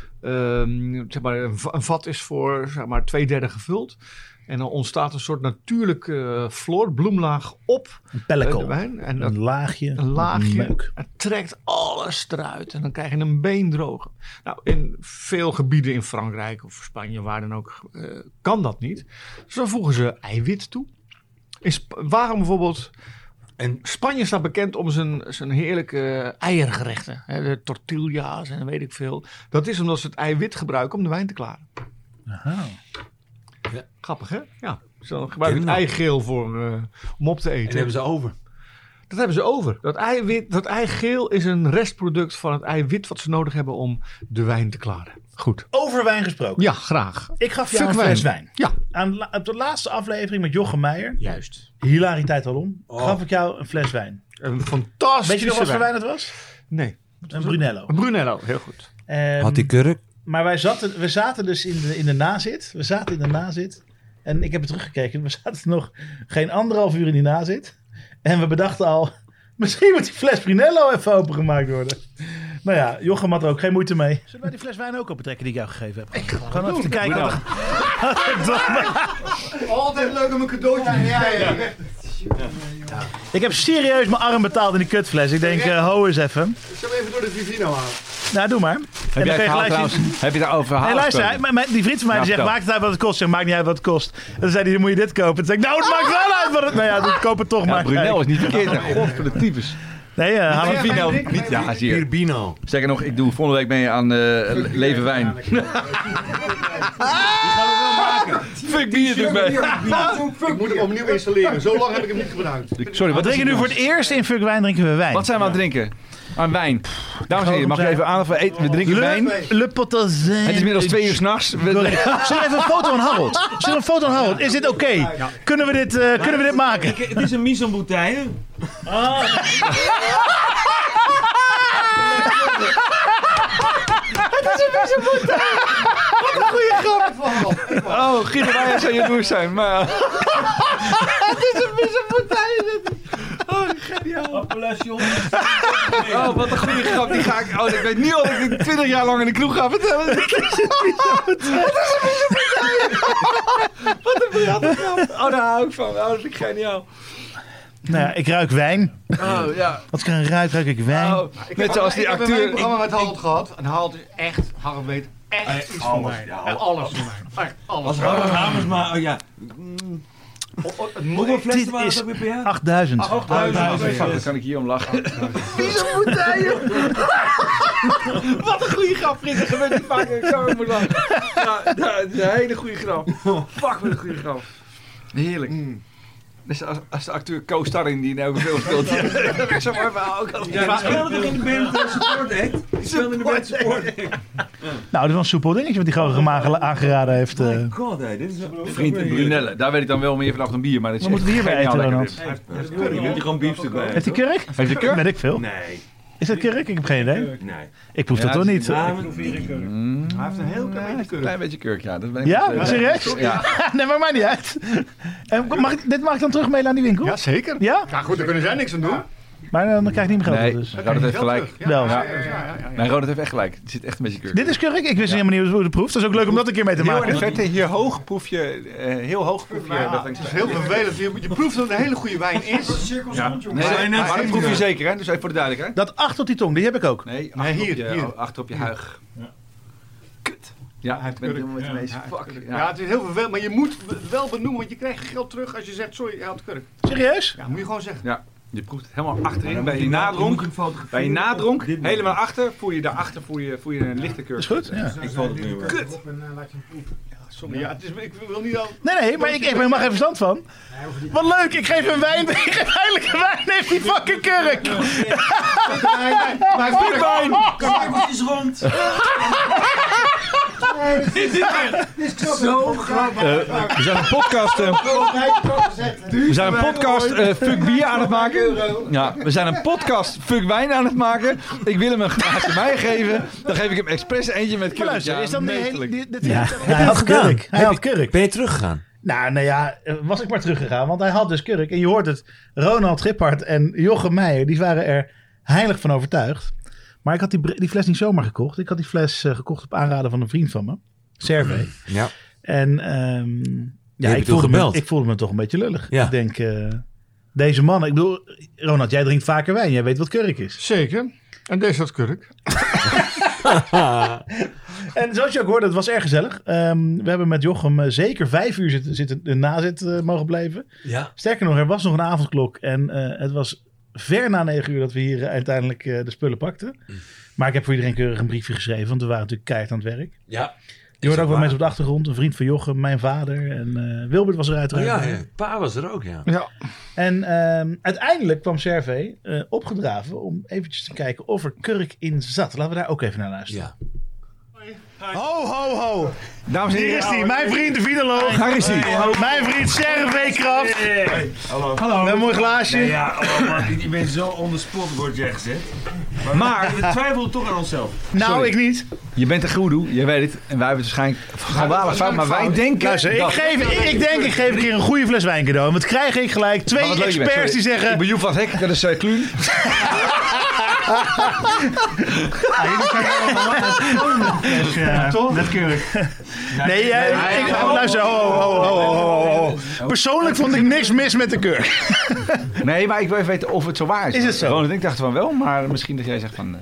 Een vat is voor 2/3 gevuld. En dan ontstaat een soort natuurlijke bloemlaag op een pellicle. De wijn. En een laagje. Het trekt alles eruit. En dan krijg je een beendroger. Nou, in veel gebieden in Frankrijk of Spanje, waar dan ook, kan dat niet. Dus dan voegen ze eiwit toe. Waarom bijvoorbeeld... En Spanje staat bekend om zijn heerlijke eiergerechten. Hè, de tortilla's en weet ik veel. Dat is omdat ze het eiwit gebruiken om de wijn te klaren. Aha. Ja. Grappig, hè? Ja. Ze gebruiken het eigeel om op te eten. En hebben ze over. Dat hebben ze over. Dat eigeel is een restproduct van het eiwit wat ze nodig hebben om de wijn te klaren. Goed. Over wijn gesproken. Ja, graag. Ik gaf jou een fles wijn. Ja. Op de laatste aflevering met Jochem Meijer. Juist. Hilariteit alom. Gaf ik jou een fles wijn. Een fantastische Weet je nog wat voor wijn het was? Nee. Een Brunello. Een Brunello, heel goed. Had die kurk? Maar we zaten dus in de nazit. We zaten in de nazit. En ik heb het teruggekeken. We zaten nog geen 1,5 uur in die nazit. En we bedachten al... Misschien moet die fles Brunello even opengemaakt worden. Nou ja, Jochem had er ook geen moeite mee. Zullen wij die fles wijn ook opentrekken die ik jou gegeven heb? Ik ga gewoon even te kijken. Nou. Altijd leuk om een cadeautje te krijgen. Ja. Ik heb serieus mijn arm betaald in die kutfles. Ik denk, ho eens even. Zullen we even door de Vivino halen? Nou, doe maar. Heb je daarover gehaald? Nee, luister, die vriend van mij die zegt, maakt het uit wat het kost. Zeg, maakt niet uit wat het kost. En dan zei hij, dan moet je dit kopen. Toen zei ik, nou, het maakt wel uit wat het... Nou ja, dan koop het toch maar. Brunel is niet verkeerd. God voor de tyfus. Nee, haal een Vino. Niet, ja, zie je. Bino. Zeker nog, ik doe volgende week mee aan Leven Wijn. gaan we wel maken. Fuck bier doet mee. Ik moet hem opnieuw installeren. Zo lang heb ik hem niet gebruikt. Sorry, wat drinken we nu voor het eerst in Fuck Wijn? Drinken we wijn. Wat zijn we aan het drinken? Aan wijn. Dames en heren, mag ik even aandacht voor eten? We drinken wijn. Le Potazin. Het is inmiddels 2 uur 's nachts. Zullen we even een foto van Harold? Is dit oké? Kunnen we dit maken? Het is een mise en bouteille. Wat een goede grap. Oh, Guido, wij zou jaloers zijn. Maar... Het is een missenpartij. Oh, geniaal. Appellation. Oh, wat een goede grap. Die ga ik... Oh, ik weet niet of ik dit 20 jaar lang in de kroeg ga vertellen. Het is een missenpartij. Wat een briljante grap. Oh, daar hou ik van. Oh, dat vind ik geniaal. Nou ja, ik ruik wijn. Oh, ja. Als ik een ruik ik wijn. Oh, net zoals die acteur. Ik heb een programma met Harold gehad. En Harold is echt, Harold weet echt iets van mij. Alles van mij. Echt alles. Als Harold Hamers maar... Oh ja. Hoeveel flessen waren het ook weer per jaar? 8000. 8000. Dan kan ik hier om lachen. Wat een goede grap, vriend. Dat gebeurt niet vaak. Ik zou er moeten lachen. Ja, dat is een hele goede grap. Fuck, wat een goede grap. Heerlijk. Dus als de acteur co-starring die nou veel speelt. Dat is zo'n mooi verhaal ook al. Ja, die speelde toch in de band Support Act? Die speelde in de band Support Act. Nou, dit was een soepel dingetje wat die Gouden aangeraden heeft. God, dit is een Vriend in Brunelle. Daar weet ik dan wel meer vanaf dan bier. Maar dat is Wat moeten we hierbij eten, Ronald? Je moet je gewoon biefstuk bij. Heeft hij kurk? Heeft hij kurk? Weet ik veel. Nee. Is dat kurk? Ik heb geen idee. Nee. Ik proef dat toch niet. Hij heeft een heel klein beetje kurk. Klein beetje kurk, ja. Dat ben ik Ja? Serieus? Ja. Nee, maar mij niet uit. Dit mag ik dan terug mailen aan die winkel? Ja, zeker. Ja? Ja, goed, daar kunnen zij niks aan doen. Maar dan krijg ik niet meer geld. Nee, Dus. Ronald heeft gelijk. Wel. Nee, Ronald heeft echt gelijk. Er zit echt een beetje kurk. Dit is kurk? Ik wist helemaal niet hoe het proeft. Dat is ook leuk om dat een keer mee te Heel in maken. de verte, hier hoog proef je, heel hoog proef je. Ja, het is heel vervelend. Je proeft dat het een hele goede wijn is. Ja. Nee, maar dat proef je zeker, hè? Dus even voor de duidelijkheid. Dat achter op die tong, die heb ik ook. Nee, hier. achter op je huig. Kut. Ja, ik ben het helemaal met je eens. Fuck. Ja, het is heel vervelend. Maar je moet wel benoemen, want je krijgt geld terug als je zegt, sorry, je had kurk. Serieus? Ja, moet je gewoon zeggen. Ja. Je proeft helemaal achterin, bij je nadronk. Bij je nadronk, helemaal achter, voel je daarachter voel je een lichte kurk. Is goed? Ja. Ik val het nu weer. Kut. Sorry, ja, het is, ik wil niet al... Nee, maar ik heb er helemaal geen verstand van. Wat leuk, ik geef een wijn, ik geef eindelijk een wijn, heeft die fucking kurk. Maar wijn! Kijk eens rond. Zo grappig. We zijn een podcast. We zijn een podcast Fuck Bier aan het maken. Ja, we zijn een podcast Fuck Wijn aan het maken. Ik wil hem een glaasje mij geven. Dan geef ik hem expres eentje met kurk. Luister, is dan meesterlijk. hij had kurk. Hij had kurk. Ben je teruggegaan? Nou ja, was ik maar teruggegaan, want hij had dus kurk. En je hoort het, Ronald Gippard en Jochem Meijer, die waren er heilig van overtuigd. Maar ik had die fles niet zomaar gekocht. Ik had die fles gekocht op aanraden van een vriend van me, Servé. Ja. En ik voelde me toch een beetje lullig. Ja. Ik denk, deze man, ik bedoel, Ronald, jij drinkt vaker wijn. Jij weet wat kurk is. Zeker. En deze had kurk. En zoals je ook hoorde, het was erg gezellig. We hebben met Jochem zeker 5 uur zitten nazit mogen blijven. Ja. Sterker nog, er was nog een avondklok. En het was ver na 9 uur dat we hier uiteindelijk de spullen pakten. Maar ik heb voor iedereen keurig een briefje geschreven. Want we waren natuurlijk keihard aan het werk. Ja. Je hoorde ook wel mensen op de achtergrond. Een vriend van Jochem, mijn vader. En Wilbert was er uiteraard. Ja, pa was er ook, ja. Ja. En uiteindelijk kwam Servé opgedraven om eventjes te kijken of er kurk in zat. Laten we daar ook even naar luisteren. Ja. Ho, ho, ho. Dames en Hier heren. is hij, mijn vriend de vinoloog. Daar is hij. Mijn vriend Servé Kraft. Hallo. We hebben een mooi glaasje. Nee, ja, Mark, je bent zo on the spot, wordt jij gezegd. Maar we twijfelen toch aan onszelf. Nou, Sorry. ik niet. Je bent een goeroe, je weet het. En wij hebben het waarschijnlijk schandalig fout. Maar wij denken... Luister, ik geef een keer een goede fles wijn cadeau. En wat krijg ik gelijk? 2 experts die zeggen... Ik ben Joep van Hek, dat is Kluun. Toch? Met kurk. Nee, luister. Ho. Persoonlijk vond ik niks mis met de kurk. Nee, maar ik wil even weten of het zo waar is. Is het zo? Ronald, ik dacht van wel, maar misschien dat jij zegt van...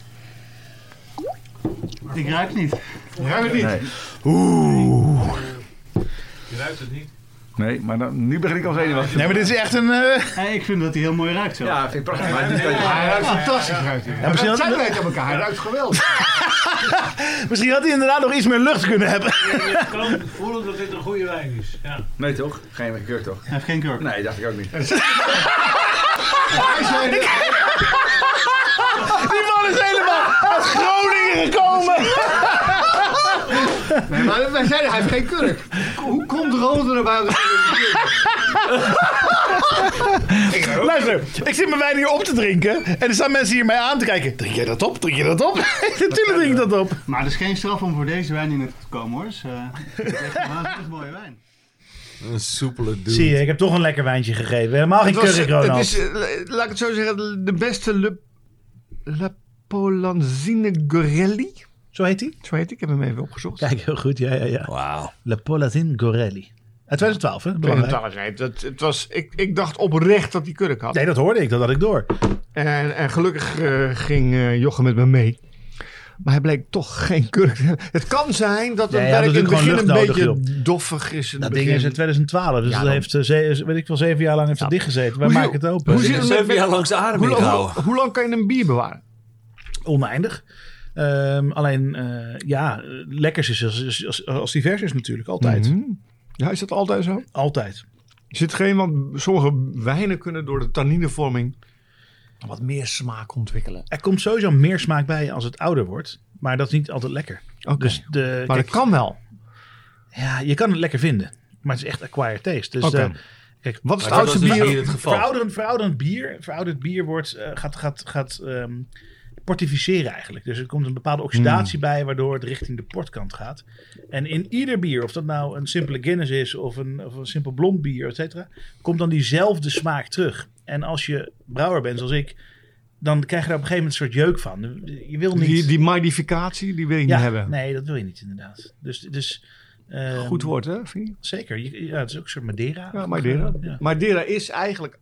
Ik ruik niet. Ja, weet niet. Nee. Oeh. Je ruikt het niet. Nee, maar nu begin ik al zenuwachtig. Nee, maar dit is echt een... Ik vind dat hij heel mooi ruikt zo. Ja, vind ik prachtig. Hij ruikt fantastisch. Zij weten aan elkaar. Hij ruikt geweldig. Misschien had hij inderdaad nog iets meer lucht kunnen hebben. Je kan voelen dat dit een goede wijn is. Ja. Nee toch? Geen kurk toch? Hij heeft geen kurk. Nee, dacht ik ook niet. Die man is helemaal uit Groningen gekomen. Nee, maar wij zeiden hij heeft geen kurk. Hoe komt Ronald erbij? Luister, ik zit mijn wijn hier op te drinken. En er staan mensen hier mij aan te kijken. Drink jij dat op? Drink je dat op? Natuurlijk drink ik dat op. Maar het is geen straf om voor deze wijn in te komen hoor. Het is echt een mooie wijn. Een soepele dude. Zie je, ik heb toch een lekker wijntje gegeven. Helemaal geen kurk, Ronald. Het is, laat ik het zo zeggen, de beste La Polanzine Gorelli. Zo heet hij? Zo heet hij, ik heb hem even opgezocht. Kijk, heel goed. Ja. Wauw. La Polanzine Gorelli. Uit 2012, hè? 2012, nee. Het was, ik dacht oprecht dat hij kurk had. Nee, dat hoorde ik. Dat had ik door. En gelukkig ging Jochem met me mee. Maar hij bleek toch geen kurk te hebben. Het kan zijn dat het werk in het begin een beetje doffig is. Dat ding is in 2012. Dus dat heeft, weet ik wel, 7 jaar lang heeft het dichtgezeten. Wij maken het open. Hoe zit het 7 jaar lang zijn adem ingehouden? Hoe lang kan je een bier bewaren? Oneindig. Alleen, lekkers is als die vers is natuurlijk. Altijd. Mm-hmm. Ja, is dat altijd zo? Altijd. Zit geen, want sommige wijnen kunnen door de tanninevorming wat meer smaak ontwikkelen. Er komt sowieso meer smaak bij als het ouder wordt. Maar dat is niet altijd lekker. Okay. Dus maar dat kan wel. Ja, je kan het lekker vinden. Maar het is echt acquired taste. Dus kijk, wat is het oudste bier? Het geval? Verouderd bier wordt, gaat portificeren eigenlijk. Dus er komt een bepaalde oxidatie bij, waardoor het richting de portkant gaat. En in ieder bier, of dat nou een simpele Guinness is of een simpel blond bier, et cetera, komt dan diezelfde smaak terug. En als je brouwer bent zoals ik, dan krijg je daar op een gegeven moment een soort jeuk van. Je wil niet... Die modificatie, die wil je niet hebben. Nee, dat wil je niet inderdaad. Dus goed woord, hè? Vind je? Zeker. Het is ook een soort Madeira. Ja, Madeira. Ja. Madeira is eigenlijk...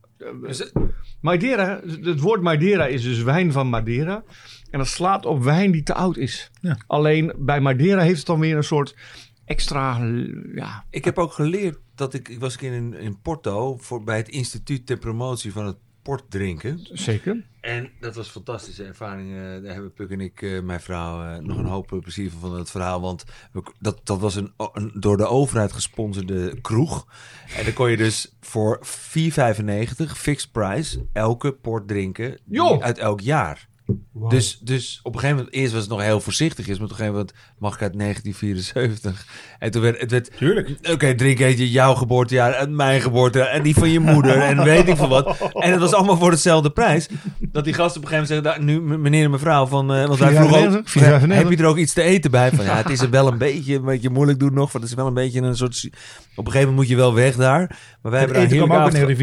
Madeira, het woord Madeira is dus wijn van Madeira. En dat slaat op wijn die te oud is. Ja. Alleen bij Madeira heeft het dan weer een soort extra... Ja. Ik heb ook geleerd dat ik was in Porto bij het instituut ter promotie van het port drinken. Zeker. En dat was een fantastische ervaring. Daar hebben Puk en ik, mijn vrouw, nog een hoop plezier van het verhaal. Want dat was een door de overheid gesponsorde kroeg. En dan kon je dus voor €4,95 fixed price elke port drinken uit elk jaar. Wow. Dus op een gegeven moment, eerst was het nog heel voorzichtig, maar op een gegeven moment mag ik uit 1974. En toen werd het... Tuurlijk. Oké, drink je jouw geboortejaar en mijn geboortejaar en die van je moeder en weet ik veel wat. En het was allemaal voor dezelfde prijs. Dat die gasten op een gegeven moment zeggen, nu meneer en mevrouw, want wij vroegen ook, heb je er ook iets te eten bij? Van ja, het is er wel een beetje moeilijk doen nog, want het is wel een beetje een soort... Op een gegeven moment moet je wel weg daar. Maar wij hebben daar eten kwam ook in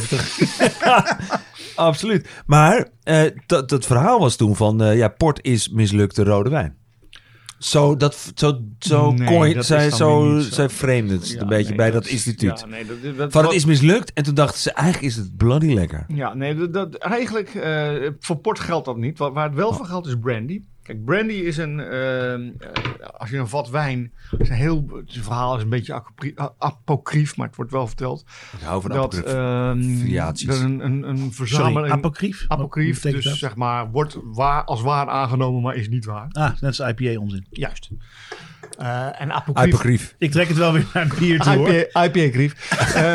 1974. Absoluut. Maar dat verhaal was toen van... port is mislukte rode wijn. Zij vreemden het een beetje bij dat instituut. Ja, nee, het is mislukt en toen dachten ze... eigenlijk is het bloody lekker. Ja, nee, eigenlijk... voor port geldt dat niet. Waar het wel voor geldt is brandy. Kijk, brandy is als je een vat wijn... Het verhaal is een beetje apocrief, maar het wordt wel verteld. Ik hou van apocrifiaties. Dat een verzameling... Apocrief? Apocrief, dus dat? Zeg maar, wordt als waar aangenomen, maar is niet waar. Net als IPA-onzin. Juist. En apocrief. Ik trek het wel weer naar een bier toe, IPA-grief.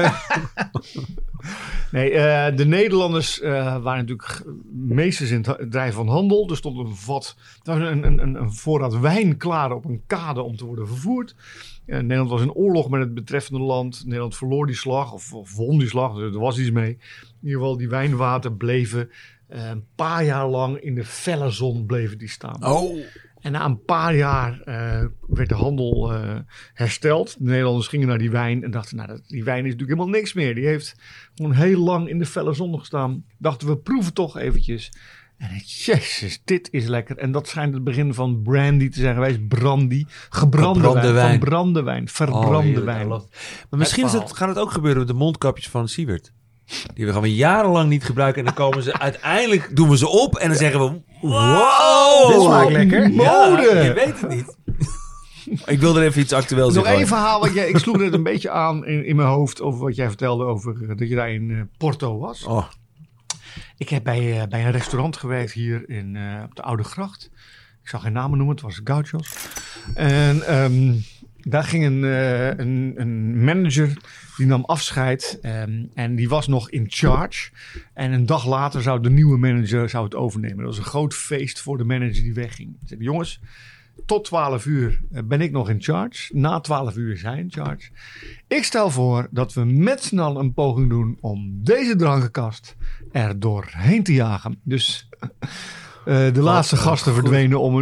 Nee, de Nederlanders waren natuurlijk meesters in het drijven van handel. Er stond een vat, er was een voorraad wijn klaar op een kade om te worden vervoerd. Nederland was in oorlog met het betreffende land. Nederland verloor die slag of won die slag, er was iets mee. In ieder geval, die wijnwater bleven een paar jaar lang in de felle zon bleven die staan. Oh. En na een paar jaar werd de handel hersteld. De Nederlanders gingen naar die wijn en dachten... die wijn is natuurlijk helemaal niks meer. Die heeft gewoon heel lang in de felle zon gestaan. Dachten we proeven toch eventjes. En jezus, dit is lekker. En dat schijnt het begin van brandy te zijn geweest. Brandy, gebrande wijn. Van brandewijn, verbrande wijn. Maar misschien gaat het ook gebeuren met de mondkapjes van Siewert. Die gaan we jarenlang niet gebruiken. En dan komen ze uiteindelijk, doen we ze op. En dan zeggen we, wow, dit smaakt lekker. Mode. Ja, je weet het niet. Ik wilde er even iets actueels Nog zeggen. één verhaal. Ik sloeg net een beetje aan in mijn hoofd over wat jij vertelde over dat je daar in Porto was. Oh. Ik heb bij een restaurant gewerkt hier op de Oude Gracht. Ik zal geen namen noemen, het was Gauchos. En daar ging een manager, die nam afscheid en die was nog in charge. En een dag later zou de nieuwe manager het overnemen. Dat was een groot feest voor de manager die wegging. Ik zei, jongens, tot 12 uur ben ik nog in charge. Na 12 uur is hij in charge. Ik stel voor dat we met z'n allen een poging doen om deze drankenkast er doorheen te jagen. Dus de laatste gasten verdwenen om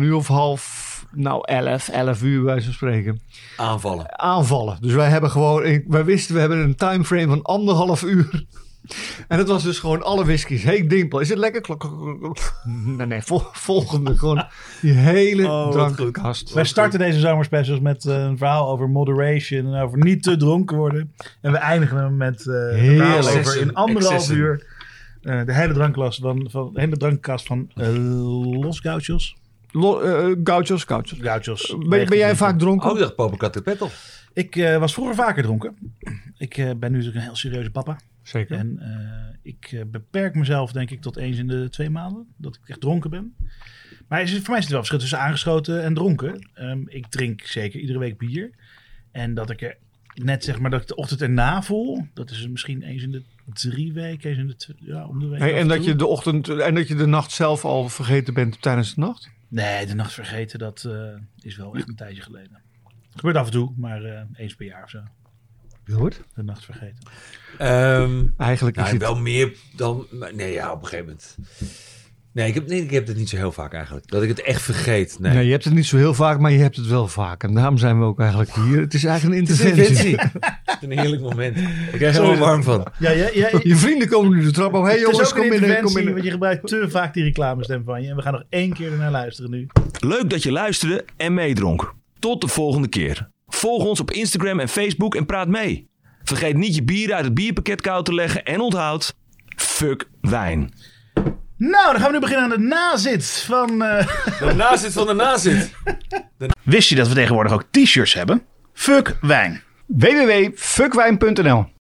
11 uur bij zo'n spreken. Aanvallen. Dus wij hebben we hebben een timeframe van 1,5 uur. En het was dus gewoon alle whiskies. Hey Dimpel, is het lekker? Nee, volgende. Gewoon die hele drankenkast. Wij starten deze zomerspecials met een verhaal over moderation en over niet te dronken worden. En we eindigen hem met een verhaal over in 1,5 uur de hele drankenkast van Los Gauchos. Gauchos. Ben jij vaak dronken? Ik dacht Popocatépetl. Ik was vroeger vaker dronken. Ik ben nu natuurlijk een heel serieuze papa. Zeker. En ik beperk mezelf denk ik tot eens in de 2 maanden dat ik echt dronken ben. Maar voor mij is het wel verschil tussen aangeschoten en dronken. Ik drink zeker iedere week bier. En dat ik er net zeg maar dat ik de ochtend erna voel. Dat is misschien eens in de 3 weken, eens in de om de week. En dat je de ochtend en dat je de nacht zelf al vergeten bent tijdens de nacht? Nee, de nacht vergeten, dat is wel echt een tijdje geleden. Het gebeurt af en toe, maar eens per jaar of zo. Goed. De nacht vergeten. Eigenlijk is het wel meer dan... Nee, op een gegeven moment... Nee, ik heb het niet zo heel vaak eigenlijk. Dat ik het echt vergeet. Nee, je hebt het niet zo heel vaak, maar je hebt het wel vaak. En daarom zijn we ook eigenlijk hier. Het is eigenlijk een interventie. Het is een heerlijk moment. Ik krijg er wel warm van. Ja. Je vrienden komen nu de trap op. Hey jongens, kom binnen. Want je gebruikt te vaak die reclamestem van je. En we gaan nog 1 keer ernaar luisteren nu. Leuk dat je luisterde en meedronk. Tot de volgende keer. Volg ons op Instagram en Facebook en praat mee. Vergeet niet je bieren uit het bierpakket koud te leggen. En onthoud, fuck wijn. Nou, dan gaan we nu beginnen aan de nazit van... De nazit van de nazit. Wist je dat we tegenwoordig ook t-shirts hebben? Fuck wijn. www.fuckwijn.nl